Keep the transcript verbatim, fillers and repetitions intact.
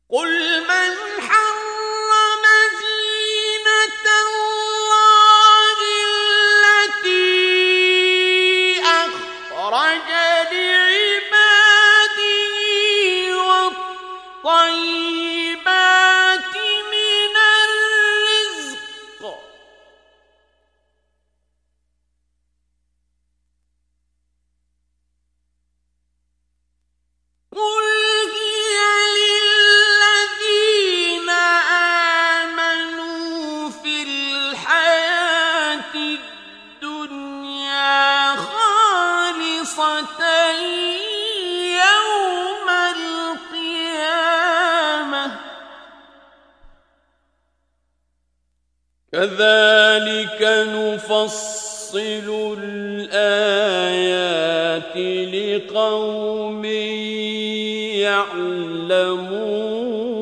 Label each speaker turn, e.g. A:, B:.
A: قل من حرم زينة الله التي أخرج لعباده والطيبات من الرزق قل هي للذين آمنوا في الحياة الدنيا خالصة يوم القيامة كذلك نفصل الآيات لقوم يعلمون